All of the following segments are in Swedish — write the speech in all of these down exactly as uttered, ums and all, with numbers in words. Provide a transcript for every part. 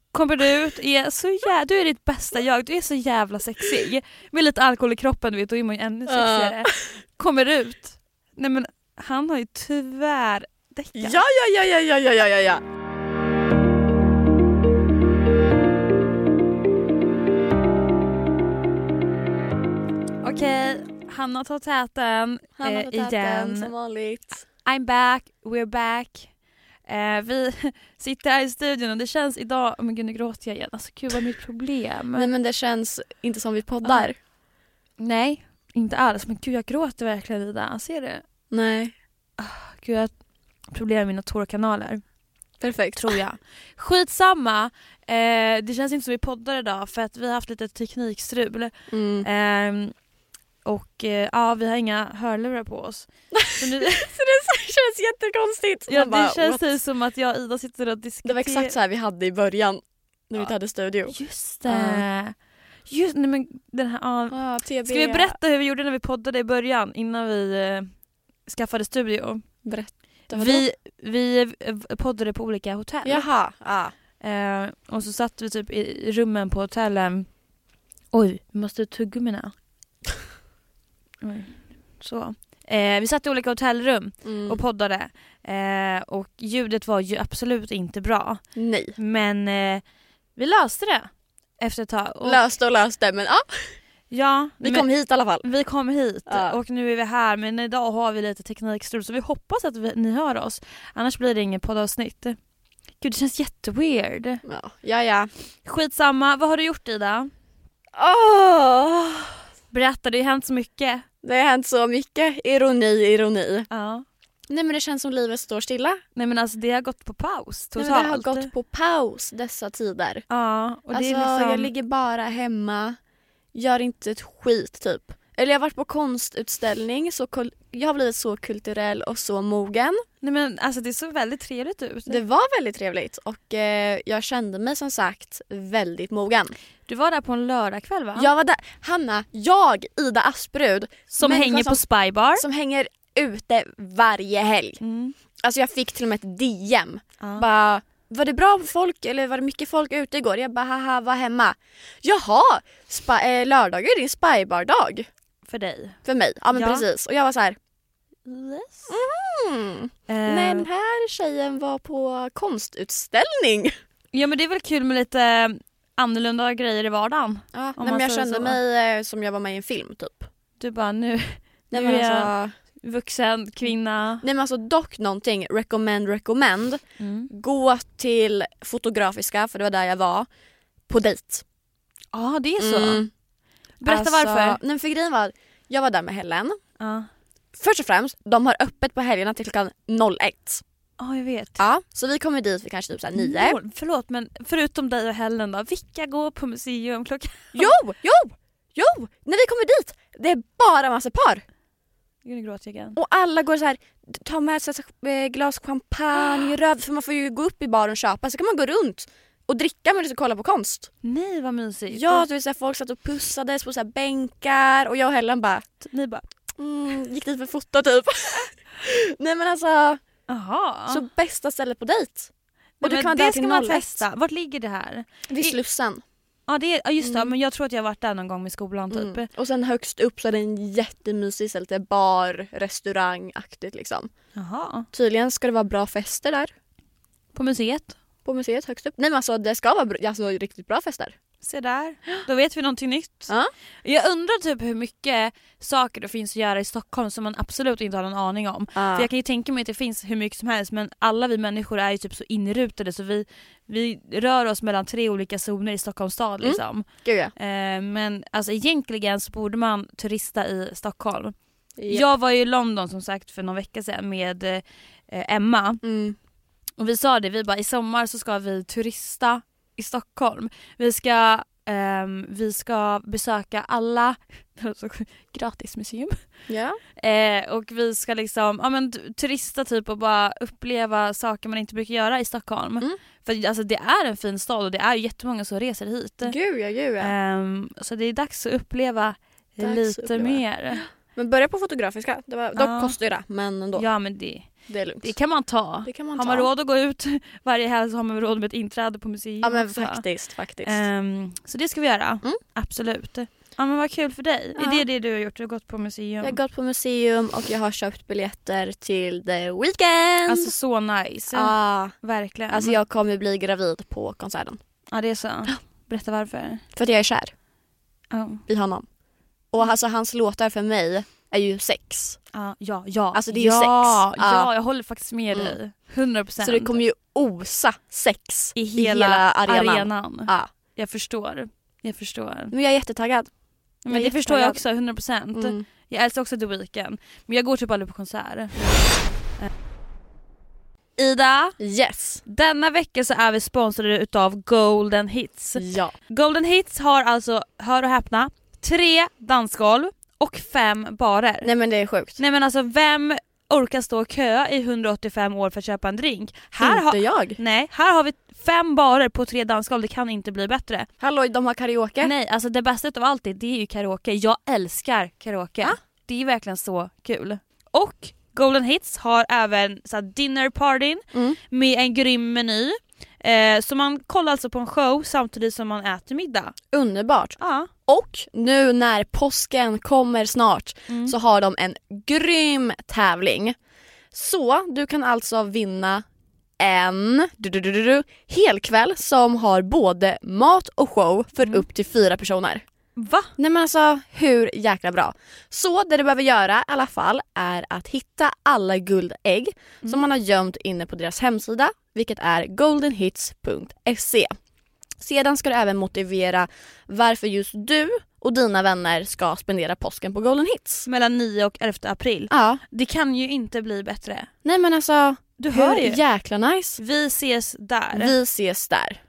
kommer du ut, är så jä- du är ditt bästa jag, du är så jävla sexig. Med lite alkohol i kroppen, du vet, då är man ju ännu sexigare. Kommer ut. Nej men han har ju tyvärr däckat. Ja, ja, ja, ja, ja, ja, ja, ja. Okej, Hanna tar täten Hanna eh, tar täten, igen. som vanligt. I'm back, we're back. Eh, vi sitter här i studion och det känns idag, oh men gud nu gråter jag igen. Alltså gud vad är mitt problem? Nej men det känns inte som vi poddar. Ah. Nej, inte alls. Men gud jag gråter verkligen i det. Ser du? Nej. Oh, gud jag har problem med mina tårkanaler. Perfekt. Tror jag. Skitsamma. Eh, det känns inte som vi poddar idag för att vi har haft lite teknikstrul. Mm. Eh, och eh, ja, vi har inga hörlurar på oss. Så, nu, Så det känns jättekonstigt. ja, Man bara, det känns what? typ som att jag och Ida sitter och diskuterar. Det var exakt så här vi hade i början när vi Ja. inte hade studio. Just det. Just, nej, men den här, ja. Ah, T B. Ska vi berätta hur vi gjorde när vi poddade i början innan vi eh, skaffade studio? Berätta. Vi, vi eh, poddade på olika hotell. Jaha. Ah. Eh, och så satt vi typ i rummen på hotellen. Oj, vi måste tugga mina. Oj. Så. Eh, vi satt i olika hotellrum Mm. och poddade. Eh, och ljudet var ju absolut inte bra. Nej. Men eh, vi löste det efter ett tag. Och, Löste och löste, men ja. ja, Vi men, kom hit i alla fall. vi kom hit Ja. och nu är vi här. Men idag har vi lite teknikstrul så vi hoppas att vi, ni hör oss. Annars blir det ingen poddavsnitt. Gud, det känns jätteweird. Ja, ja. ja. Skitsamma, vad har du gjort Ida? Oh, Berätta, det har hänt så mycket. det har hänt så mycket. Ironi, ironi. Ja. Nej men det känns som livet står stilla. Nej men alltså det har gått på paus Nej, totalt. men det har gått på paus dessa tider. Ja, och det Alltså är liksom... jag ligger bara hemma, gör inte ett skit typ. Eller jag har varit på konstutställning, så kul- jag har blivit så kulturell och så mogen. Nej men alltså det såg väldigt trevligt ut. Det var väldigt trevligt och eh, jag kände mig som sagt väldigt mogen. Du var där på en lördagkväll va? Jag var där, Hanna, jag, Ida Asprud, Som människa hänger som, på Spybar. som hänger ute varje helg. Mm. Alltså jag fick till och med ett D M. Ja. Bara, var det bra folk eller var det mycket folk ute igår? Jag bara, haha, var hemma. Jaha, spa, eh, lördag är din spybar-dag. För dig. För mig, ja men Ja. precis. Och jag var så här, Yes. mm. Eh, Nej, den här tjejen var på konstutställning. Ja men det är väl kul med lite annorlunda grejer i vardagen. Ja, Om nej, man men jag säger kände så. mig eh, som jag var med i en film typ. Du bara nu, Nej, nu men är jag alltså, vuxen kvinna. nej men alltså dock någonting, recommend, recommend. Mm. Gå till Fotografiska, för det var där jag var, på dejt. Ja det är så. Mm. Berätta Alltså, varför. Nej, men för grejen var, jag var där med Helen. Ja, Först och främst, de har öppet på helgerna till klockan ett. oh, jag vet. Ja, så vi kommer dit för kanske typ såhär nio. Noll, förlåt men förutom dig och Helen då, vilka går på museum klockan? Jo, jo, jo! När vi kommer dit, det är bara massa par. Gud, nu gråter jag igen. Och alla går så här, tar med sig eh, glas champagne, röd, för man får ju gå upp i baren och köpa. Så kan man gå runt och dricka men du ska kolla på konst. Nej vad mysigt. Ja, du vet, så här, folk satt och pussades på så här bänkar och jag och Helen bara, Ni bara, mm, gick dit för foto typ. Nej men alltså, aha. så bästa stället på dejt. Och Nej, du men kan vara det där ska till man noll ett. testa. Vart ligger det här? Vid Slussen. Ja, det är, ja just det, Mm. men jag tror att jag har varit där någon gång med skolan typ. Mm. Och sen högst upp så är det en jättemysig ställe, lite bar, restaurangaktigt liksom. Jaha. Tydligen ska det vara bra fester där. På museet. På museet högst upp. Nej men alltså det ska vara br- alltså, riktigt bra fester. Se där. Då vet vi någonting nytt. Ja. Jag undrar typ hur mycket saker det finns att göra i Stockholm som man absolut inte har någon aning om. Ja. För jag kan ju tänka mig att det finns hur mycket som helst, men alla vi människor är ju typ så inrutade så vi, vi rör oss mellan tre olika zoner i Stockholms stad liksom. Gud ja. Eh, men alltså egentligen så borde man turista i Stockholm. Japp. Jag var ju i London som sagt för någon vecka sedan med eh, Emma. Mm. Och vi sa det, vi bara i sommar så ska vi turista i Stockholm. Vi ska, ehm, vi ska besöka alla gratismuseum. Ja. Eh, och vi ska liksom ja, men, t- turista typ och bara uppleva saker man inte brukar göra i Stockholm. Mm. För alltså, det är en fin stad och det är jättemånga som reser hit. Gud ja, gud ja. Ehm, så det är dags att uppleva Dags att lite uppleva. mer. Men börja på Fotografiska. Det var, dock Ja. kostar ju det, men ändå. Ja men det, Det är lugnt. Det kan man ta. Det kan man har ta. man råd att gå ut varje helg så har man råd med ett inträde på museum. Ja men också. faktiskt, faktiskt. Um, så det ska vi göra. Mm. Absolut. Ja men vad kul för dig. Ja. Är det det du har gjort? Du har gått på museum? Jag har gått på museum och jag har köpt biljetter till The Weeknd. Alltså så nice. ah, Verkligen. alltså jag kommer bli gravid på konserten. Ja det är så. Berätta varför. För att jag är kär Oh. i honom. Och alltså hans låtar för mig är ju sex. Ja, ja, ja. Alltså det är ja, ju sex. Ja, Ja. jag håller faktiskt med Mm. dig. hundra procent. Så det kommer ju osa sex i hela, i hela arenan. arenan. Ja. Jag förstår. Jag förstår. Men jag är jättetaggad. Men Jag är det förstår jag jättetaggad. också, hundra procent. Mm. Jag älskar också The Weeknd. Men jag går typ aldrig på konsert. Ida, Yes. denna vecka så är vi sponsrade utav Golden Hits. Ja. Golden Hits har alltså, hör och häpna, tre dansgolv och fem barer. Nej men det är sjukt. Nej men alltså vem orkar stå och köa i hundraåttiofem år för att köpa en drink? Här Inte har, jag. nej, här har vi fem barer på tre dansgolv, det kan inte bli bättre. Hallå, de har karaoke. Nej, alltså det bästa av allt är, det är ju karaoke. Jag älskar karaoke. Ah. Det är verkligen så kul. Och Golden Hits har även så här, dinner partyn Mm. med en grym meny. Eh, så man kollar alltså på en show samtidigt som man äter middag. Underbart. Ja. Och nu när påsken kommer snart Mm. så har de en grym tävling. Så du kan alltså vinna en du, du, du, du, du, helkväll som har både mat och show för Mm. upp till fyra personer. Va? Nej men alltså hur jäkla bra. Så det du behöver göra i alla fall är att hitta alla guldägg Mm. som man har gömt inne på deras hemsida, vilket är golden hits punkt se. Sedan ska du även motivera varför just du och dina vänner ska spendera påsken på Golden Hits. Mellan nio och elfte april. Ja. Det kan ju inte bli bättre. Nej men alltså, Du hör hur ju. jäkla nice. Vi ses där. Vi ses där.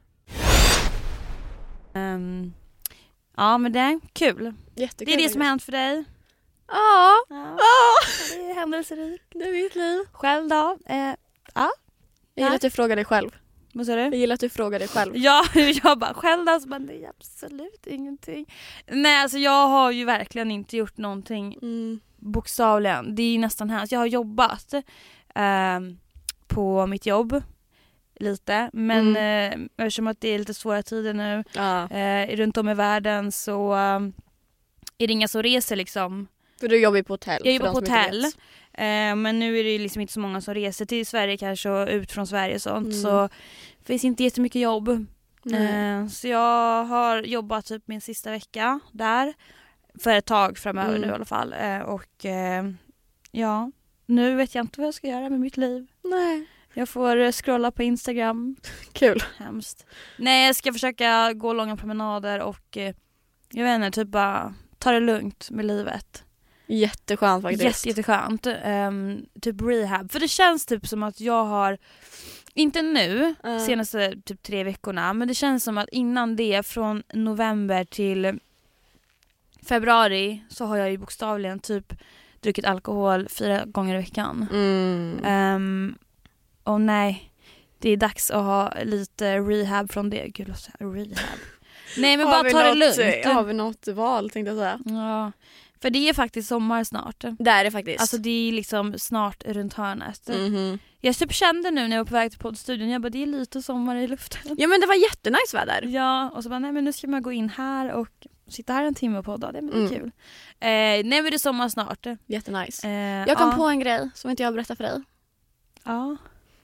Ehm, ja men det är kul. Jättekul. Det är det som har hänt för dig. Ja. Ja, Ja. det är händelserikt. Det är mitt liv. Själv då? Eh, Jag gillar att du frågar dig själv. vad sa du? Jag gillar att du frågar dig själv. Ja, jag bara själv då, så bara, det är absolut ingenting. Nej alltså jag har ju verkligen inte gjort någonting Mm. bokstavligen. Det är nästan hemskt. Jag har jobbat eh, på mitt jobb lite, men Mm. eh, eftersom att det är lite svåra tider nu Ja. eh, runt om i världen så eh, är det inga som reser liksom. För du jobbar ju på hotell. Jag för jobbar på de som inte hotell. vet. Eh, men nu är det liksom inte så många som reser till Sverige kanske och ut från Sverige och sånt. Mm. Så det finns inte jättemycket jobb. Nej. Eh, så jag har jobbat typ min sista vecka där. För ett tag framöver Mm. nu i alla fall. Eh, och eh, ja, nu vet jag inte vad jag ska göra med mitt liv. Nej. Jag får eh, scrolla på Instagram. Kul. Hemskt. Nej, jag ska försöka gå långa promenader och eh, jag vet inte, typ bara ta det lugnt med livet. Jätteskönt faktiskt. Jätte, jätteskönt. Um, typ rehab. För det känns typ som att jag har, inte nu, Uh. senaste typ tre veckorna, men det känns som att innan det, från november till februari, så har jag ju bokstavligen typ druckit alkohol fyra gånger i veckan. Mm. Um, och nej, det är dags att ha lite rehab från det. Gud, låt säga rehab. Nej men Har bara vi ta det något- lugnt. Har vi något val tänkte jag säga. Ja, för det är faktiskt sommar snart. Det är det faktiskt. Alltså det är liksom snart runt hörnet. Mhm. Jag typ kände nu när jag var på väg till poddstudion, jag bara det är lite sommar i luften. Ja men det var jättenice väder. Ja, och så bara nej men nu ska man gå in här och sitta här en timme och podda, det, men det är Mm. kul. Eh, nej men det är sommar snart. Eh, Jättenice. Jag kom ja, på en grej som inte jag berättar för dig. Ja.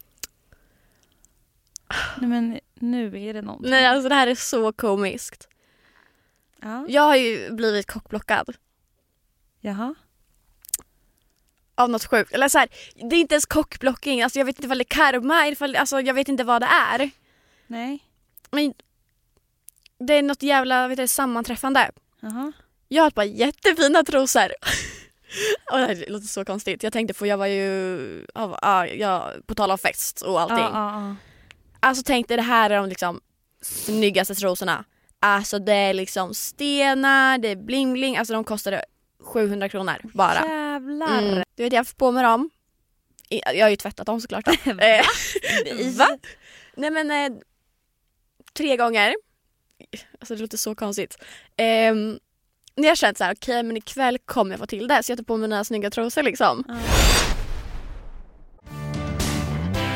Nej men nu är det någonting. Nej alltså det här är så komiskt. Ja. Jag har ju blivit kockblockad Jaha. av något sjukt. Eller så här, det är inte ens kockblocking. Alltså jag vet inte vad det är karma, ifall, alltså jag vet inte vad det är. Nej. Men det är något jävla vet du, sammanträffande. Jaha. Jag har ett par jättefina trosor. Och det här låter så konstigt. Jag tänkte, för jag var ju ja, ja, ja, på tal om fest och allting. Ja, ja, ja. Alltså tänkte det här är de liksom snyggaste trosorna. Alltså det är liksom stenar, det är bling bling. Alltså de kostade sjuhundra kronor bara. Jävlar. Mm. Du vet jag har haft på mig dem. I- Jag har ju tvättat dem såklart. Då. Eh, Va? Nej men eh, tre gånger. Alltså det låter så konstigt. Eh, när jag känt så här, okej okay, men ikväll kommer jag få till det. Så jag tar på mig mina snygga trosor liksom. Ja.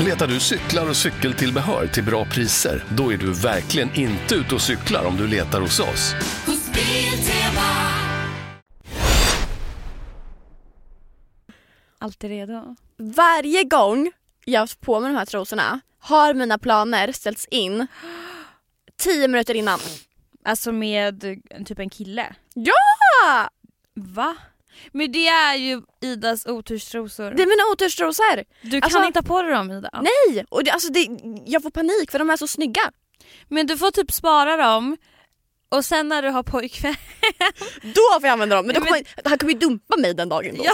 Letar du cyklar och cykeltillbehör till bra priser? Då är du verkligen inte ute och cyklar om du letar hos oss. Alltid redo. Varje gång jag har haft på mig de här trosorna har mina planer ställts in tio minuter innan. Alltså med typ en kille? Ja! Va? Men det är ju Idas oturstrosor. Det är mina oturstrosor. Du kan alltså, inte ha på dig dem, Ida. Nej, och det, alltså det, jag får panik för de är så snygga. Men du får typ spara dem. Och sen när du har pojkvän då får jag använda dem. Men, då kommer, men... han kommer ju dumpa mig den dagen då. Ja.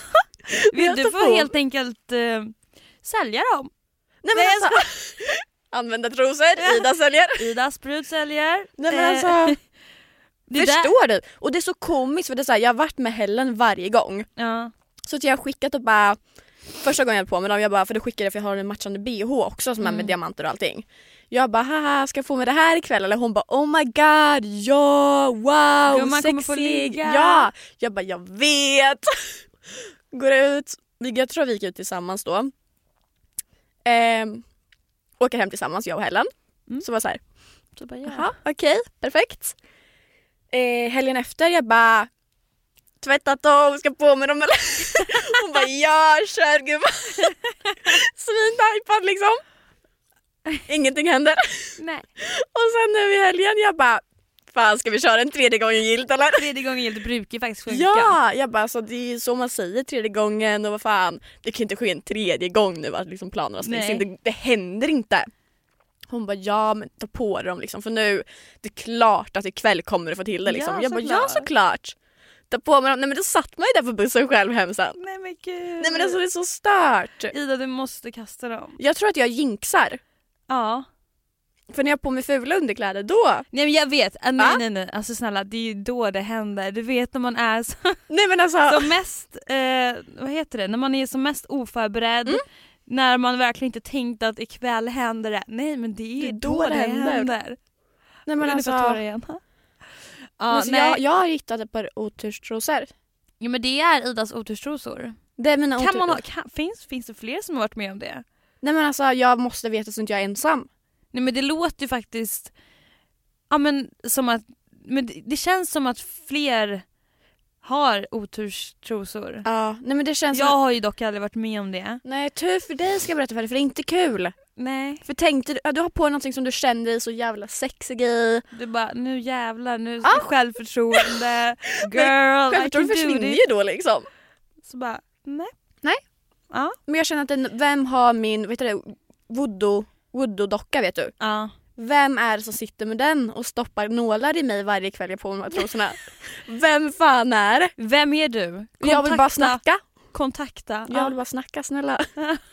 Du får helt enkelt uh, sälja dem. Nej men alltså, använda trosor, ja. Ida säljer. Idas brud säljer. Nej men alltså det förstår där... du? Och det är så komiskt för det är så här, jag har varit med Helen varje gång. Ja. Så att jag har skickat och bara första gången jag på med dem, jag bara, för det skickade jag för jag har en matchande B H också som mm. är med diamanter och allting. Jag bara, haha, ska jag få med det här ikväll? Eller hon bara, oh my god, ja, wow, jo, man kommer få sexig. ligga. Ja, jag bara, jag vet. Går ut, jag tror vi gick ut tillsammans då. Ehm, åker hem tillsammans, jag och Helen. Mm. Så var så här, så bara, ja. Jaha, okej, okay, perfekt. Eh, helgen efter, jag bara, tvättat dem, ska på med dem eller? Hon bara, ja, kör gumman. Svintajpad liksom. Ingenting händer. Nej. Och sen nu i helgen, jag bara, fan ska vi köra en tredje gången gilt eller? Tredje gången gilt brukar faktiskt funka. Ja, jag bara, så det är så man säger tredje gången och vad fan, det kan inte ske en tredje gång nu att liksom planerna stängs in. Det, det händer inte. Hon bara, ja men ta på dem liksom, för nu det är klart att ikväll kommer du få till det liksom. Ja, jag bara, såklart. ja såklart. Ta på mig dem. Nej men då satt man ju där på bussen själv hem sen. Nej men gud. Nej men alltså det är så stört. Ida, du måste kasta dem. Jag tror att jag jinxar. Ja. För när jag har på mig fula underkläder då. Nej men jag vet, nej nej nej, nej. Alltså snälla, det är ju då det händer. Du vet när man är så, nej, men alltså... som mest, eh, vad heter det, när man är som mest oförberedd. Mm. När man verkligen inte tänkt att ikväll händer det. Nej men det är, det är då, då det händer. händer. Nej men alltså... Igen. Ja, alltså nej. Jag, jag har hittat ett par oturstrosor. Ja men det är Idas oturstrosor. Det är mina kan otur... man ha, kan, finns, finns det fler som har varit med om det? Nej men alltså jag måste veta så att jag är ensam. Nej men det låter ju faktiskt, ja men som att, men det, det känns som att fler har oturstrosor. Ja, nej men det känns. Jag som... har ju dock aldrig varit med om det. Nej, tur för dig ska jag berätta för dig, för det är inte kul. Nej. För tänkte du, ja, du har på någonting som du känner dig så jävla sexig i. Du bara, nu jävlar, nu ah. självförtroende, girl, självförtroende försvinner ju då liksom. Så bara, nej. Nej. Ja. Men jag känner att den, vem har min, vet du det, voodoo, voodoo-docka vet du? Ja. Vem är det som sitter med den och stoppar nålar i mig varje kväll jag på de här trosorna? Vem fan är det? Vem är du? Kontakta. Jag vill bara snacka. Kontakta. Jag vill bara snacka, snälla.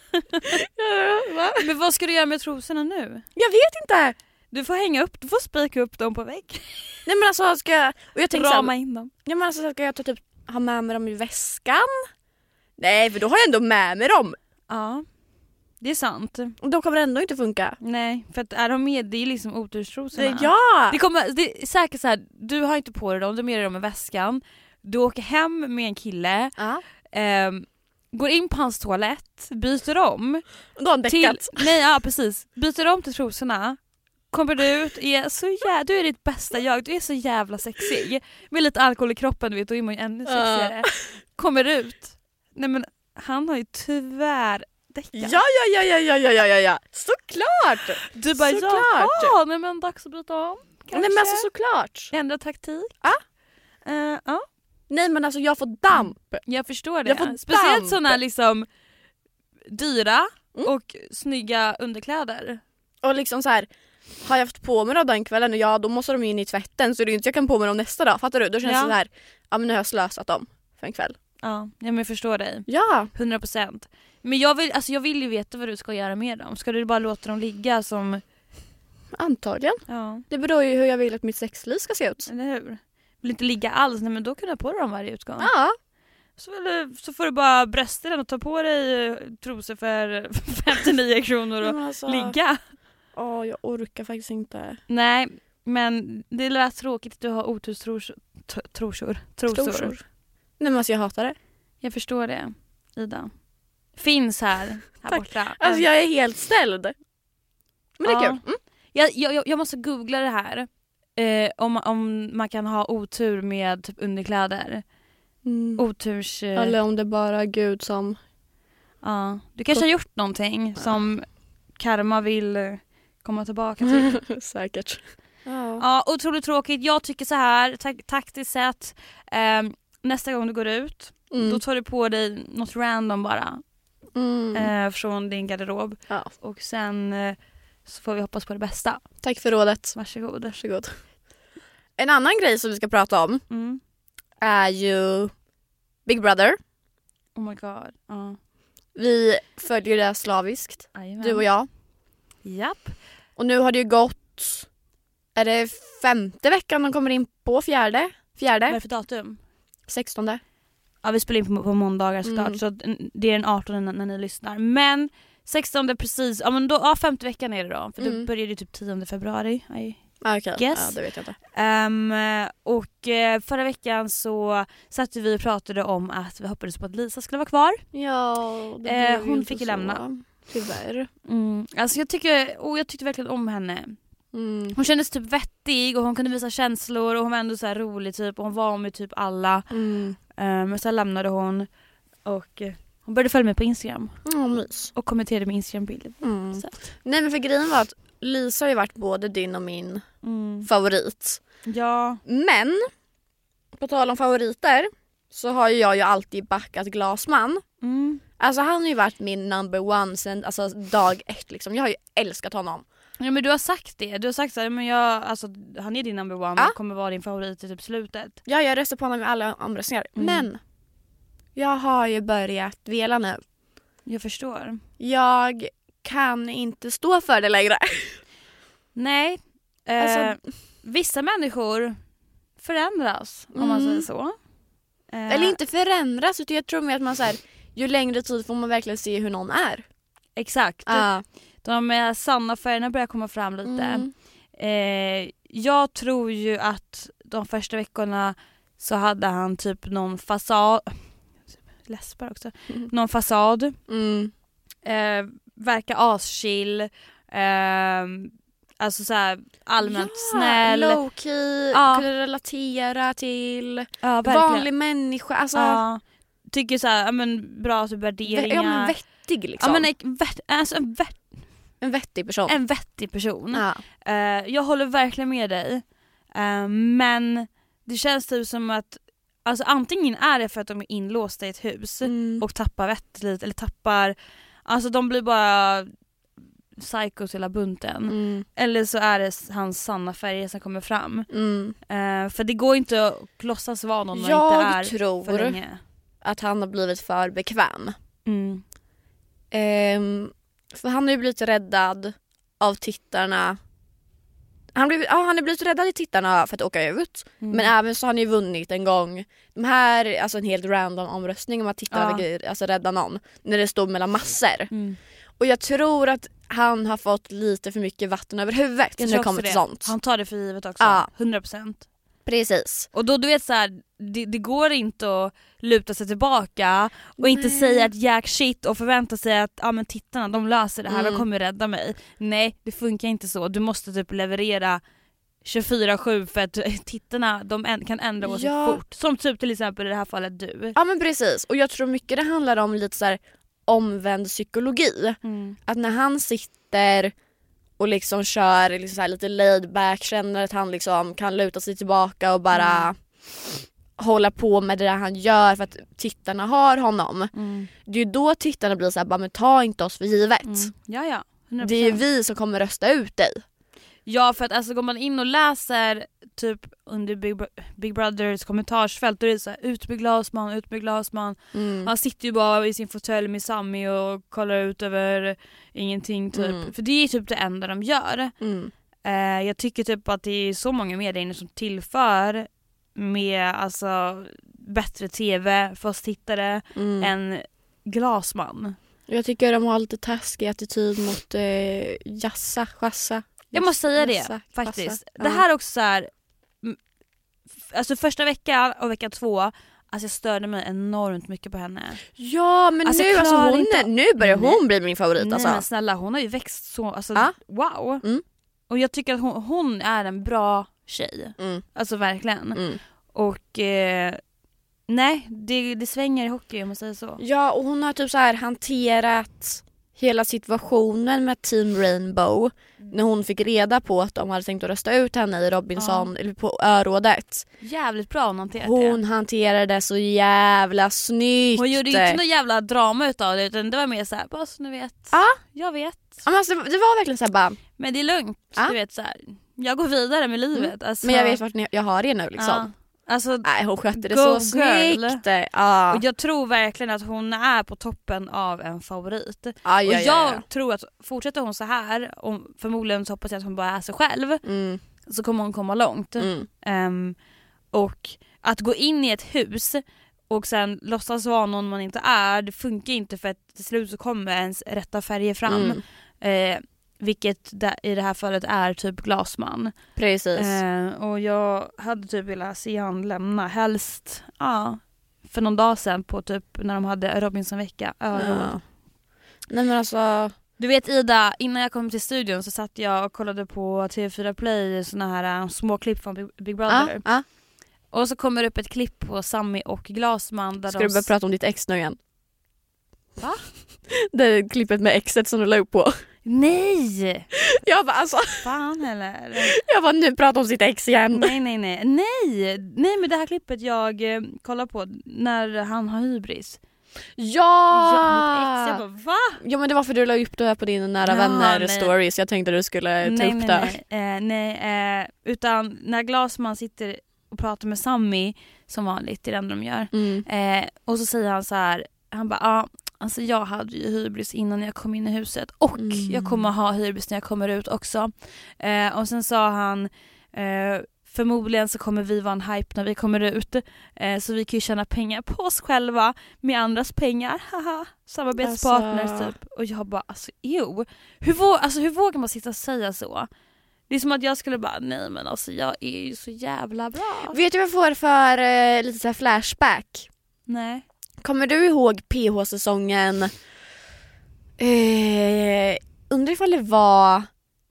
Va? Men vad ska du göra med trosorna nu? Jag vet inte. Du får hänga upp, du får spika upp dem på vägg. Nej men alltså ska jag... Och jag tänkte rama in dem. Ja men alltså ska jag ta, typ ha med mig dem i väskan? Nej, för då har jag ändå med mig dem. Ja. Det är sant. Och de kommer ändå inte funka. Nej, för att är de med, det är liksom oturstrosorna. Ja! Det, kommer, det är säkert så här, du har inte på dig dem, du har med dig dem i väskan. Du åker hem med en kille, ja. eh, går in på hans toalett, byter om. Och då har han däckat. Till, nej, ja precis. Byter om till trosorna. Kommer du ut, är så jä- du är ditt bästa jag, du är så jävla sexig. Med lite alkohol i kroppen, du vet, då är man ju ännu sexigare. Kommer ut. Nej men han har ju tyvärr däckat. Ja, ja, ja, ja, ja, ja, ja, ja. Såklart! Du bara, såklart. Ja, nej men dags att byta om. Kanske. Nej men alltså såklart. Ändra taktik. Ja. Uh, ja. Nej men alltså jag får damp. Jag förstår det. Jag får Speciellt damp. sådana liksom dyra mm. och snygga underkläder. Och liksom så här, har jag haft på mig dem den kvällen, och ja då måste de in i tvätten, så det är inte jag kan på mig dem nästa dag. Fattar du? Då känns ja. det så här, ja men nu har jag slösat dem för en kväll. Ja, jag men förstår dig. Ja. hundra procent. Men jag vill, alltså jag vill ju veta vad du ska göra med dem. Ska du bara låta dem ligga som... Antagligen. Ja. Det beror ju hur jag vill att mitt sexliv ska se ut. Eller hur? Vill inte ligga alls, nej men då kan du ha på dig dem varje utgång. Ja. Så, vill, så får du bara brösta den och ta på dig trosor för femtionio kronor och alltså, ligga. Ja, jag orkar faktiskt inte. Nej, men det lät tråkigt att du har oturstrosor. Trosor. Trosor. Trosor. Nej men alltså jag hatar det. Jag förstår det, Ida. finns här, här borta. Alltså jag är helt ställd. Men det är Ja. kul. Mm. Jag, jag, jag måste googla det här. Eh, om, om man kan ha otur med typ underkläder. Mm. Oturs... Eh, Eller om det bara är Gud som... ja. Du kanske har gjort någonting som karma vill eh, komma tillbaka till. Säkert. Ja. Ja, otroligt tråkigt. Jag tycker så här, tak- taktiskt sett. Eh, nästa gång du går ut, Mm. då tar du på dig något random bara. Mm. Eh, från din garderob. Ja. Och sen eh, så får vi hoppas på det bästa. Tack för rådet. Varsågod. Varsågod. En annan grej som vi ska prata om Mm. är ju Big Brother. Oh my god. Ja. Vi följer det slaviskt, Jajamän. du och jag. Japp. Och nu har det ju gått, är det femte veckan de kommer in på fjärde? Vad är Fjärde? det för datum? Sextonde? Ja, vi spelar in på, på måndagar såklart. Mm. Så att det är den artonde när, när ni lyssnar. Men sextonde precis, ja men då, ja femte veckan är det då. För Mm. då börjar det typ tionde februari. I Ah, okej, Yes. ja, det vet jag inte. Um, och uh, förra veckan så satt vi och pratade om att vi hoppades på att Lisa skulle vara kvar. Ja, det Eh, blev ju hon inte fick ju så, lämna. Tyvärr. Mm. Alltså jag tycker, och jag tyckte verkligen om henne. Mm. Hon kändes typ vettig och hon kunde visa känslor och hon var ändå så här rolig typ och hon var med typ alla. Mm. Um, men sen lämnade hon och uh, hon började följa mig på Instagram Oh, mys. och kommenterade min Instagram-bild. Mm. Så att, Nej men för grejen var att Lisa har ju varit både din och min mm. favorit. Ja. Men på tal om favoriter så har ju jag ju alltid backat Glasman. Mm. Alltså han har ju varit min number one sen alltså, dag ett liksom. Jag har ju älskat honom. Ja men du har sagt det. Du har sagt så här, men jag, alltså, han är din number one Ja. och kommer vara din favorit i typ slutet. Ja, jag röstar på honom i alla omröstningar. Mm. Men jag har ju börjat vela nu. Jag förstår. Jag kan inte stå för det längre. Nej. Eh, Alltså- vissa människor förändras om man Mm. säger så. Eh, Eller inte förändras utan jag tror mer att man så här, ju längre tid får man verkligen se hur någon är. Exakt. Ah. De eh, sanna färgerna börjar komma fram lite. Mm. Eh, jag tror ju att de första veckorna så hade han typ någon fasad. Läspar också. Mm. Någon fasad. Mm. Eh, verkar aschill. Eh, alltså såhär allmänt snäll. Low key, Ja. kunde relatera till Ja, verkligen. vanlig människa. Alltså, Ja, tycker såhär, ja men bra typ värderingar. ja, men vettig liksom. Ja, men en, vett, alltså en, vett, en vettig person. en vettig person. Ja. Eh, jag håller verkligen med dig. Eh, men det känns typ som att alltså antingen är det för att de är inlåsta i ett hus Mm. och tappar vett lite, eller tappar, alltså de blir bara psychos hela bunten. Mm. Eller så är det hans sanna färger som kommer fram. Mm. Eh, för det går inte att låtsas vara någon man Jag inte är för tror länge. att han har blivit för bekväm. Mm. Ehm, för han har ju blivit räddad av tittarna. Han, blev, ja, han har blivit räddad i tittarna för att åka ut. Mm. Men även så har han ju vunnit en gång. De här, alltså en helt random omröstning om att tittarna Ja. vill alltså rädda någon. När det stod mellan massor. Mm. Och jag tror att han har fått lite för mycket vatten över huvudet Jag när tror det kommer också till det. sånt. Han tar det för givet också. Ja. hundra procent. Precis. Och då du vet så här, det, det går inte att luta sig tillbaka och inte Nej. säga ett jack shit och förvänta sig att ja men tittarna de löser det här, Mm. de kommer rädda mig. Nej, det funkar inte så. Du måste typ leverera tjugofyra sju för att tittarna de en, kan ändra åsikt Ja. fort. Som typ till exempel i det här fallet du. Ja men precis. Och jag tror mycket det handlar om lite så här omvänd psykologi. Mm. Att när han sitter och liksom kör liksom så här lite laid back, känner att han liksom kan luta sig tillbaka och bara Mm. hålla på med det där han gör för att tittarna har honom. Mm. Det är ju då tittarna blir så här, bara men ta inte oss för givet. Mm. Ja ja, hundra procent. Det är ju vi som kommer rösta ut dig. Ja, för att alltså går man in och läser typ under Big, Bro- Big Brothers kommentarsfält då är det så här, ut med Glasman, ut med Glasman. Mm. Han sitter ju bara i sin fåtölj med Sammy och kollar ut över ingenting typ. Mm. För det är typ det enda de gör. Mm. Eh, jag tycker typ att det är så många medier inne som tillför med alltså bättre tv för oss tittare Mm. än Glasman. Jag tycker de har lite taskig attityd mot eh, Jassa, Chassa. Jag måste säga det Jassa, faktiskt. Chassa. Det här är också så här, mm, alltså första veckan och vecka två, Alltså jag störde mig enormt mycket på henne. Ja men alltså, nu, alltså, hon, inte... nu börjar hon Nej. bli min favorit. Nej alltså. men snälla, hon har ju växt så, alltså ah. wow. Mm. Och jag tycker att hon, hon är en bra tjej. Mm. Alltså verkligen. Mm. Och eh, nej, det, det svänger i hockey om man säger så. Ja och hon har typ så här hanterat hela situationen med Team Rainbow mm. när hon fick reda på att de hade tänkt att rösta ut henne i Robinson ja. eller på örådet. Jävligt bra hon hanterade Hon det. hanterade det så jävla snyggt. Hon gjorde ju inte något jävla drama utav det utan det var mer såhär, bara så ni vet. Ja. Jag vet. Ja, men alltså, det var verkligen såhär bara. Men det är lugnt, ja. du vet såhär. Jag går vidare med livet. Mm. Alltså, men jag vet vart jag har det nu liksom. Ja. Alltså, nej, hon skötte det så snyggt. Ja. Och jag tror verkligen att hon är på toppen av en favorit. Ja, ja, och jag ja, ja. tror att fortsätter hon så här, och förmodligen så hoppas jag att hon bara är sig själv, mm. så kommer hon komma långt. Mm. Um, och att gå in i ett hus och sen låtsas vara någon man inte är, det funkar inte för att till slut så kommer ens rätta färger fram. Mm. Eh, vilket i det här fallet är typ Glasman. Precis. Eh, och jag hade typ velat se han lämna helst ja, för någon dag sedan på typ när de hade Robinson-vecka. Ja. Nej men alltså... Du vet Ida, innan jag kom till studion så satt jag och kollade på T V fyra Play såna här uh, små klipp från Big, Big Brother. Ah, ah. Och så kommer det upp ett klipp på Sammy och Glasman. Där Ska de... du börja prata om ditt ex nu igen? Va? Det klippet med exet som du la upp på. Nej! Jag bara alltså... Fan eller? Jag bara nu pratar om sitt ex igen. Nej, nej, nej. Nej, nej men det här klippet jag eh, kollar på när han har hybris. Ja! Ja, ex. Jag bara, va? Ja men det var för du la upp det här på din nära ja, vänner nej. stories. Jag tänkte att du skulle ta nej, upp nej, det. Nej, eh, nej eh, utan när Glasman sitter och pratar med Sammy som vanligt, det är det de gör. Mm. Eh, och så säger han så här, han bara, ja, ah, alltså jag hade ju hybris innan jag kom in i huset och mm. jag kommer ha hybris när jag kommer ut också. Eh, och sen sa han, eh, förmodligen så kommer vi vara en hype när vi kommer ut. Eh, så vi kan ju tjäna pengar på oss själva med andras pengar. Haha, samarbetspartners alltså... typ. Och jag bara, alltså jo. Hur, våg, alltså, hur vågar man sitta och säga så? Det är som att jag skulle bara, nej men alltså jag är ju så jävla bra. Vet du vad jag får för eh, lite så här flashback? Nej. Kommer du ihåg P H-säsongen? Eh, undrar ifall det var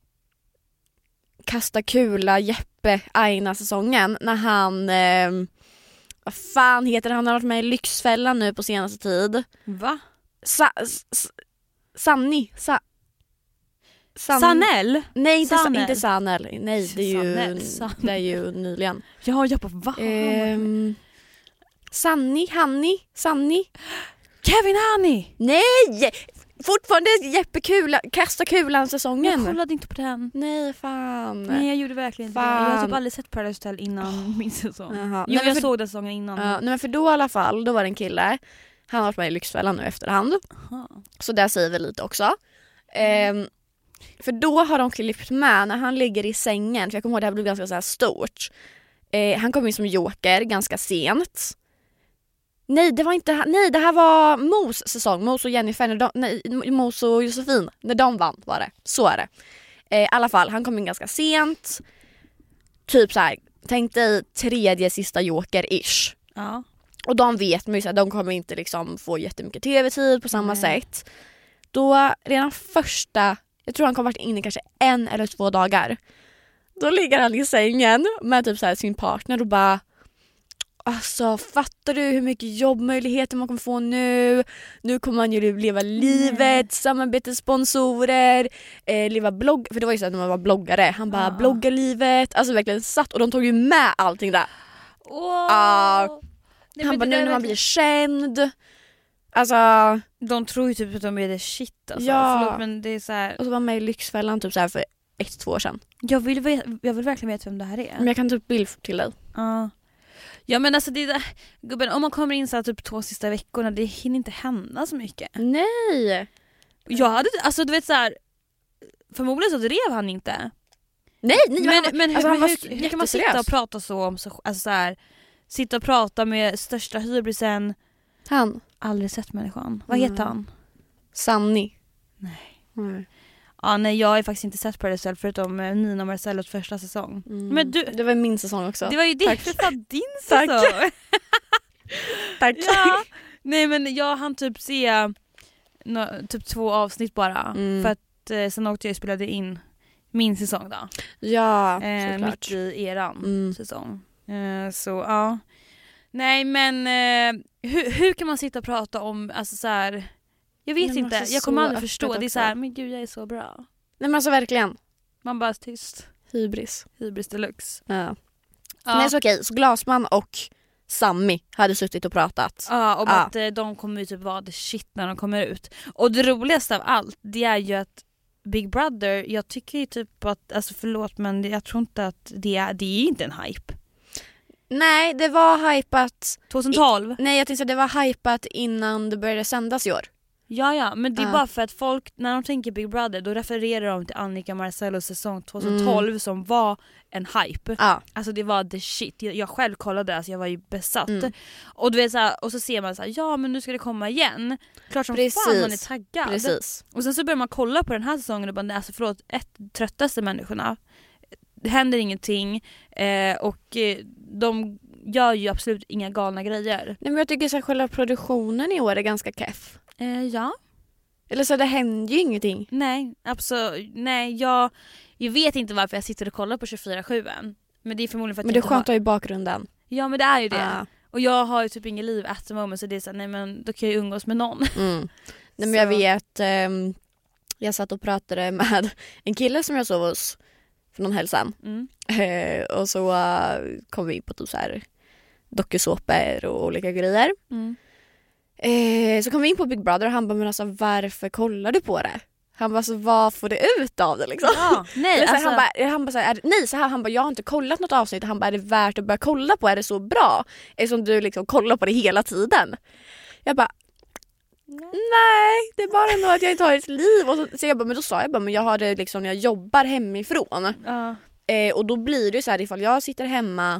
Kasta kula Jeppe Aina-säsongen när han eh, vad fan heter det? Han har varit med i Lyxfällan nu på senaste tid. Va? Sa, s, Sanni Sa, San... Sanel? Nej, inte, Sanel. inte Sanel. Nej, det är ju, Sanel, Sanel. Det är ju nyligen. Ja, jag bara, va? Eh, Sanni, Hanni, Sanni. Kevin Hanni! Nej! Fortfarande Jeppe Kula, Kasta kulan säsongen. Jag kollade inte på den. Nej, fan. Nej, jag gjorde verkligen inte det. Jag har typ aldrig sett Paradise Hotel innan oh. min säsong. Jaha. Jo, nej, jag för, såg den säsongen innan. Uh, nej, men för då i alla fall, då var det en kille. Han har varit med i Lyxfällan nu efterhand. Aha. Så där säger vi lite också. Mm. Eh, för då har de klippt med när han ligger i sängen. För jag kommer ihåg att det här blev ganska så här stort. Eh, han kom in som joker ganska sent. Nej, det var inte nej, det här var Mos säsong. Mos och Jennifer, när de, nej, Mos och Josefin, när de vann var det. Så är det. Eh, I alla fall, han kom in ganska sent. Typ så här, tänk dig tredje sista joker-ish. Ja. Och de vet man ju så här, de kommer inte liksom få jättemycket tv-tid på samma nej. sätt. Då redan första, jag tror han kommer varit inne kanske en eller två dagar. Då ligger han i sängen med typ så här sin partner och bara, alltså fattar du hur mycket jobbmöjligheter man kommer få nu? Nu kommer man ju leva livet, mm. samarbetssponsorer, eh, leva blogg, för det var ju så att när man var bloggare, han bara ah. bloggar livet, alltså verkligen satt och de tog ju med allting där. Oh. Uh, Nej, han bara nu när man blir känd. Alltså de tror ju typ att de är det shit alltså. Ja. Förlåt, men det är så här. Och så var med i Lyxfällan typ så här för ett, två år sedan. Jag vill, jag vill verkligen veta vem det här är. Men jag kan typ bild till dig. Ja. Uh. Ja men alltså det där, gubben, om man kommer in så här, typ två sista veckorna, det hinner inte hända så mycket. Nej. Jag hade, alltså du vet så här, förmodligen så drev han inte. Nej, nej men, han, men alltså, hur, han hur, hur kan man sitta och prata så om så, alltså så här, sitta och prata med största hybrisen. Han. Aldrig sett människan. Vad heter mm. han? Sanni. Nej. Mm. Ja, nej, jag har faktiskt inte sett Paradise Hotel förutom Nina och Marcellos första säsong. Mm. Men du, det var min säsong också. Det var ju det, Tack. för din säsong. Tack. Ja. Nej men jag hann typ se no, typ två avsnitt bara. Mm. För att eh, sen åkte jag och spelade in min säsong då. Ja, Eh, såklart. mitt i eran Mm. säsong. Eh, så ja. Nej men eh, hur, hur kan man sitta och prata om, alltså så här, jag vet Nej, men inte, alltså, jag kommer så aldrig förstå. öppet Det är också. så här, men gud jag är så bra. Nej men alltså verkligen. Man bara tyst. Hybris. Hybris deluxe. Ja. Ja. Nej så okej, så Glasman och Sammy hade suttit och pratat. Ja, och Ja. att eh, de kommer ju typ vara the shit när de kommer ut. Och det roligaste av allt, det är ju att Big Brother, jag tycker ju typ att, alltså förlåt men jag tror inte att det är, det är inte en hype. Nej, det var hypat. tjugohundratolv? Nej, jag tänkte att det var hypat innan det började sändas i år. Ja ja, men det är Ja. bara för att folk, när de tänker Big Brother, då refererar de till Annika Marcellos säsong tjugohundratolv Mm. som var en hype. Ja. Alltså det var the shit. Jag, jag själv kollade, alltså jag var ju besatt. Mm. Och, du vet, så här, och så ser man så här, ja men nu ska det komma igen. Klart som Precis. fan man är taggad. Precis. Och sen så börjar man kolla på den här säsongen och bara, nej, alltså förlåt, ett, tröttaste människorna. Det händer ingenting eh, och eh, de gör ju absolut inga galna grejer. Nej, men jag tycker så här, själva produktionen i år är ganska keff. Eh, ja, Eller så det händer ju ingenting. nej, absolut. Nej, jag, jag vet inte varför jag sitter och kollar på tjugofyra sju än. Men det är förmodligen för att Men jag det är inte skönt att har... ha i bakgrunden. Ja men det är ju det. Ja. Och jag har ju typ ingen liv at the moment, så det är så här, nej men då kan jag ju umgås med någon. Mm. Nej, men Så- jag vet, ehm, jag satt och pratade med en kille som jag sov hos för någon helg sedan. Mm. Eh, och så uh, kom vi in på typ så här dokusåpor och olika grejer. Mm. Eh, så kom vi in på Big Brother och han bara, men alltså varför kollar du på det? Han bara, så vad får det ut av det liksom? Ja, nej, Eller så här, alltså, han bara, han bara så här, är, nej så här, han bara, jag har inte kollat något avsnitt. Han bara, är det värt att börja kolla på? Är det så bra? Eftersom du liksom kollar på det hela tiden. Jag bara, nej, det är bara nog att jag inte har ett liv. Och så, så jag bara, men då sa jag bara, men jag har det liksom när jag jobbar hemifrån. ja. Eh, och då blir det ju så här, ifall jag sitter hemma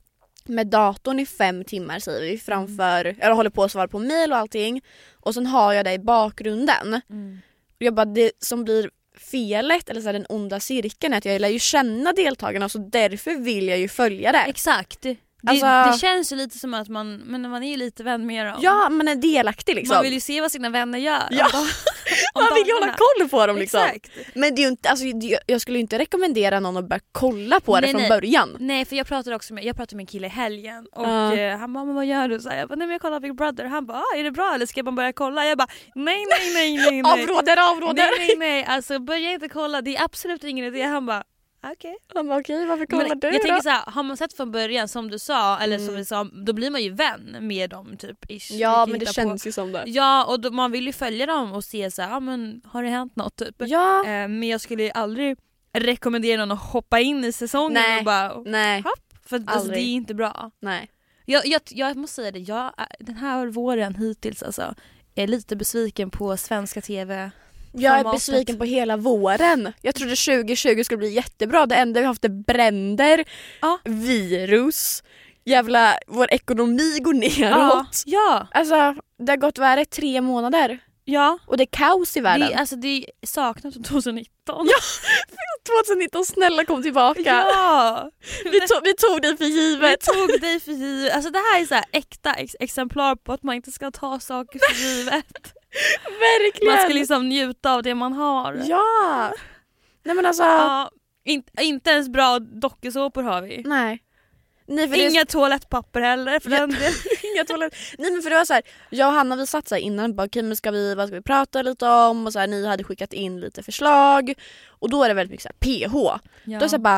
med datorn i fem timmar säger vi framför, eller håller på att svara på mejl och allting. Och sen har jag det i bakgrunden. Mm. Och jag bara, det som blir felet eller så här, den onda cirkeln är att jag lär ju känna deltagarna, så därför vill jag ju följa det. Exakt. Det, Alltså- det känns ju lite som att man, men man är ju lite vän med dem. Ja, man är delaktig liksom. Man vill ju se vad sina vänner gör. Ja. om dag- om Man vill ju hålla dagarna. koll på dem liksom. Exakt. Men det är ju inte, alltså, det- jag skulle ju inte rekommendera någon att börja kolla på det Nej, från nej. början. Nej, för jag pratade också med, jag pratade med en kille i helgen och Ja. eh, han bara, men vad gör du? Så här, jag bara, nej men jag kollar Big Brother. Han bara, ah, är det bra eller ska man börja kolla? Jag bara, nej nej nej nej nej. Avråder, avråder. Nej nej nej, alltså börja inte kolla, det är absolut ingen idé. Han bara, okej. Han bara, okej, varför kollar Men du jag då? tänker så här, har man sett från början som du sa, eller som Mm. vi sa, då blir man ju vän med dem typ. Ish, Ja, vilket men det hittar på. känns ju som det. Ja, och då, man vill ju följa dem och se så här, ja men har det hänt något typ? Ja, Eh, men jag skulle ju aldrig rekommendera någon att hoppa in i säsongen Nej. och bara, nej, för att, alltså, det aldrig. är inte bra. nej. Jag, jag, jag måste säga det, jag, är- den här våren hittills alltså, är lite besviken på svenska tv. Jag är Formatet. besviken på hela våren. Jag trodde tjugo tjugo skulle bli jättebra. Det enda vi har haft är bränder, Ja. virus, jävla vår ekonomi går neråt. Ja, Alltså, det har gått, vad är det, tre månader? ja. Och det är kaos i världen. Det, alltså, det saknas tjugonitton. tjugonitton, snälla kom tillbaka. Ja. Vi, tog, vi tog dig för Vi givet. tog dig för givet. Alltså det här är så här äkta ex- exemplar på att man inte ska ta saker för givet. Verkligen. Man ska liksom njuta av det man har. Ja. Nej men alltså. Ja, inte, inte ens bra dokusåpor har vi. Nej. Nej, för det är Inga toalettpapper heller för Ja. den delen. Inga toalett. Nej men för det var så här, jag och Hanna vi satt så här innan, bara okej men ska vi, vad ska vi prata lite om, och så här, ni hade skickat in lite förslag och då är det väldigt mycket så här P H. Ja. Då så här, bara,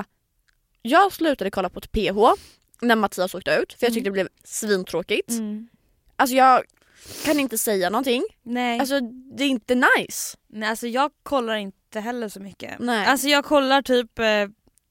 jag slutade kolla på ett P H när Mattias åkte ut för jag tyckte Mm. det blev svintråkigt. Mm. Alltså jag kan inte säga någonting. Nej. Alltså det är inte nice. Nej, alltså jag kollar inte heller så mycket. Nej. Alltså jag kollar typ eh,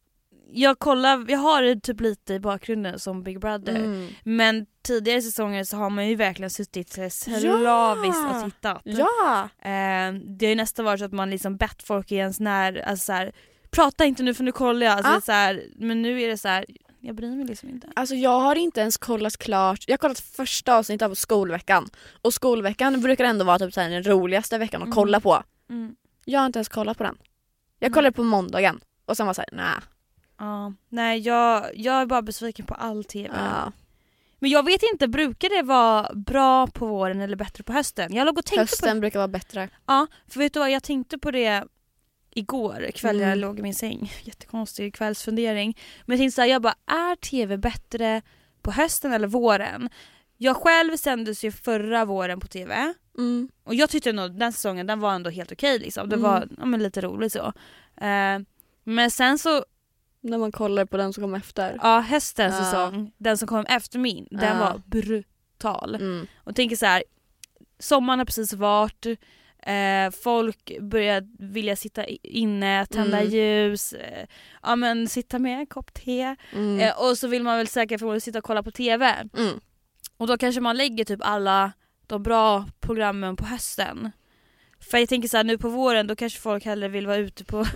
jag kollar, jag har det typ lite i bakgrunden som Big Brother. Mm. Men tidigare säsonger så har man ju verkligen suttit eh, slaviskt Ja. och tittat. Ja. Eh, det har ju nästan varit så att man liksom bett folk i ens när, alltså så här, prata inte nu för nu kollar jag. Alltså Ah. så här, men nu är det så här, jag bryr mig liksom inte. Alltså jag har inte ens kollat klart. Jag har kollat första avsnittet av skolveckan. Och skolveckan brukar ändå vara typ så här den roligaste veckan att Mm. kolla på. Mm. Jag har inte ens kollat på den. Jag Mm. kollade på måndagen. Och sen var jag såhär, nej. Ja. Nej, jag, jag är bara besviken på all tv. Ja. Men jag vet inte, brukar det vara bra på våren eller bättre på hösten? Jag låg och tänkte Hösten på... brukar vara bättre. Ja, för vet du vad, jag tänkte på det igår kväll Mm. jag låg i min säng. Jättekonstig kvällsfundering. Men jag tänkte så här, jag bara, är tv bättre på hösten eller våren? Jag själv sändes ju förra våren på tv. Mm. Och jag tyckte nog den säsongen, den var ändå helt okej liksom. Det Mm. var ja, men lite roligt så. Eh, men sen så, När man kollar på den som kom efter. ja, höstens Ja. säsong, den som kom efter min, den Ja. var brutal. Mm. Och tänker så här, sommaren har precis varit, eh, folk börjar vilja sitta i- inne, tända Mm. ljus, eh, ja men sitta med en kopp te. Mm. Eh, och så vill man väl säkert förmodligen sitta och kolla på tv. Mm. Och då kanske man lägger typ alla de bra programmen på hösten. För jag tänker så här, nu på våren då kanske folk hellre vill vara ute på...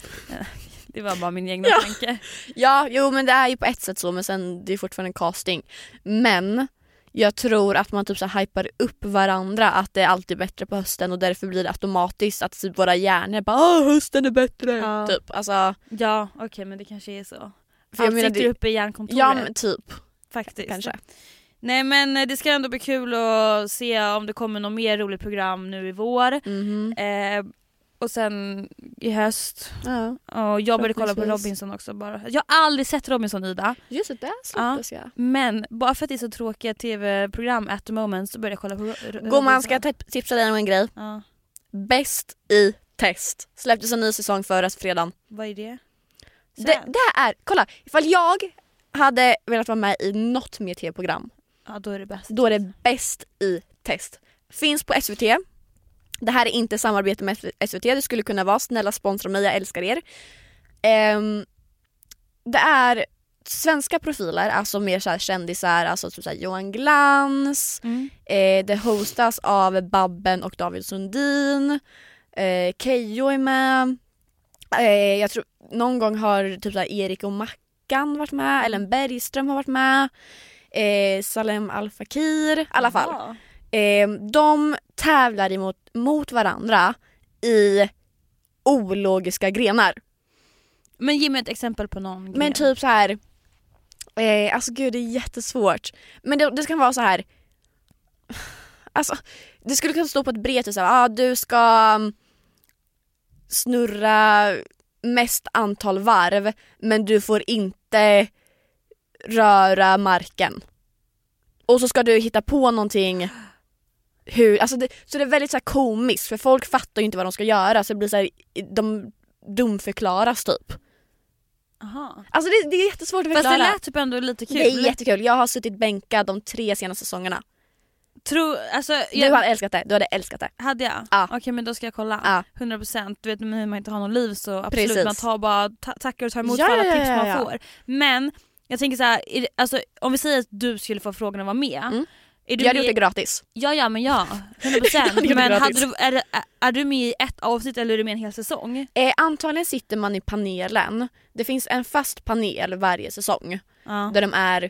Det var bara min egna Ja. tanke. Ja, jo men det är ju på ett sätt så, men sen det är fortfarande en casting. Men jag tror att man typ så här hypar upp varandra, att det är alltid bättre på hösten och därför blir det automatiskt att typ våra hjärnor bara "Åh, hösten är bättre". Ja. Typ, alltså, Ja, okej, men det kanske är så. för jag Allt menar sitter det, uppe i hjärnkontoret. ja men typ, faktiskt. kanske. Nej men det ska ändå bli kul att se om det kommer något mer roligt program nu i vår. Mhm. Eh, och sen i höst. Ja. Och jag började kolla på Förhoppningsvis. Robinson också bara. Jag har aldrig sett Robinson, Ida. Just det, där släpptes jag. Men bara för att det är så tråkiga tv-program at the moment så började jag kolla på R- R- Gumman, ska Robinson. jag tip- tipsa dig om en grej. Ja, Bäst i test. Släpptes en ny säsong förra fredagen. vad är det? Det, Sen. det är, kolla, ifall jag hade velat vara med i något mer tv-program, Ja, då är det bäst. då är det bäst i test. Finns på S V T. Det här är inte samarbete med S V T, det skulle kunna vara, snälla sponsra mig, jag älskar er. Ehm, det är svenska profiler, alltså mer så här kändisar, alltså typ så här Johan Glans. Mm. Eh, det hostas av Babben och David Sundin. Eh, Keyyo är med. Eh, jag tror någon gång har typ så här Erik och Mackan varit med. Ellen Bergström har varit med. Eh, Salem Al Fakir. I alla fall. Ja. Eh, de tävlar emot, mot varandra i ologiska grenar. Men ge mig ett exempel på någon grej. Men typ så här. Eh, alltså gud, det är jättesvårt. Men det, det ska vara så här. Alltså, det skulle kunna stå på ett brev till så här, ah, du ska um, snurra mest antal varv, men du får inte röra marken. Och så ska du hitta på någonting. Hur, alltså det, så det är väldigt så här komiskt, för folk fattar ju inte vad de ska göra, så det blir så här, de dumförklaras typ. Aha. Alltså det, det är jättesvårt att Fast förklara. det lät typ ändå lite kul. Det är jättekul. Jag har suttit bänkad de tre senaste säsongerna. Tror, alltså, Du jag, hade älskat det. Du hade älskat det. hade jag? Ja. Okej, men då ska jag kolla. Ja. hundra procent. Du vet när man inte har någon liv så absolut, Precis. man tar bara ta- tackar och tar emot Ja, för alla ja, tips ja, man ja. får. Men jag tänker så här, är det, alltså, om vi säger att du skulle få frågan att vara med. Mm. Är du Jag hade med, gjort det gratis. Ja, ja, men ja. hundra Jag hade procent. gjort det Men hade gratis. du, är, det- är du med i ett avsnitt eller är du med en hel säsong? Eh, antagligen sitter man i panelen. Det finns en fast panel varje säsong. Ja. Där de är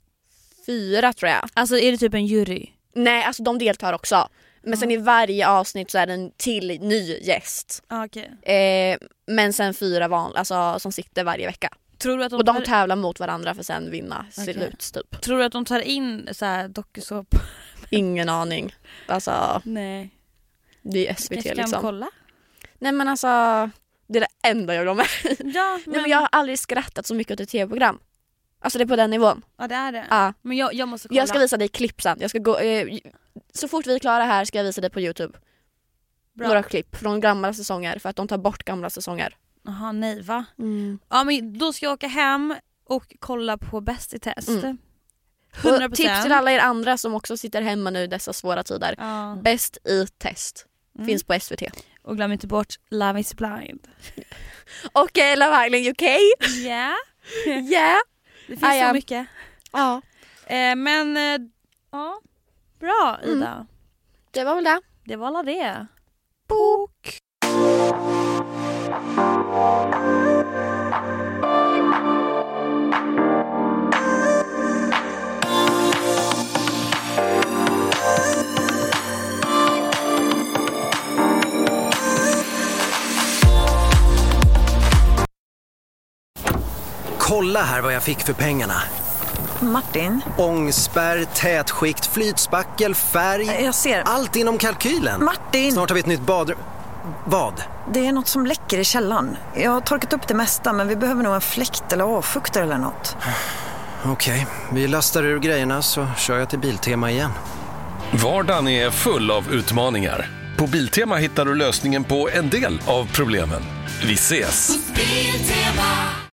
fyra tror jag. Alltså är det typ en jury? Nej, alltså de deltar också. Men sen i varje avsnitt så är det en till ny gäst. Ja, okej. Eh, men sen fyra van, alltså, som sitter varje vecka. Tror du att de, Och de tar, tävlar mot varandra för sen vinna Okej. slut typ. tror du att de tar in så här dokusåp? Ingen aning. Alltså, Nej. det är S V T Kanske kan liksom. kolla? Nej men alltså, det är det enda jag vill ha med. Ja, men, Nej, men jag har aldrig skrattat så mycket åt ett tv-program. Alltså det är på den nivån. ja, det är det. Ja. Men jag, jag måste kolla. Jag ska visa dig klipp sen. Jag ska gå, eh, så fort vi är klara här ska jag visa dig på YouTube. Bra. Några klipp från gamla säsonger för att de tar bort gamla säsonger. Jaha, nej va? Mm. Ja, men då ska jag åka hem och kolla på Bäst i test. Mm. hundra Och procent. tips till alla er andra som också sitter hemma nu i dessa svåra tider. Ja. Bäst i test. Mm. Finns på S V T. Och glöm inte bort Love is blind. Och eh, Love Island U K. Ja, Yeah. det finns Ah, så ja. mycket. Ja, Eh, men, eh, ja. Bra Ida. Mm. det var väl det. Det var alla det. Bok. Kolla här vad jag fick för pengarna. Martin? Ångspärr, tätskikt, flytspackel, färg. Jag ser. Allt inom kalkylen. Martin! Snart har vi ett nytt badrum. Vad? Det är något som läcker i källaren. Jag har torkat upp det mesta, men vi behöver nog en fläkt eller avfuktare eller något. Okej, vi lastar ur grejerna så kör jag till Biltema igen. Vardagen är full av utmaningar. På Biltema hittar du lösningen på en del av problemen. Vi ses! Biltema.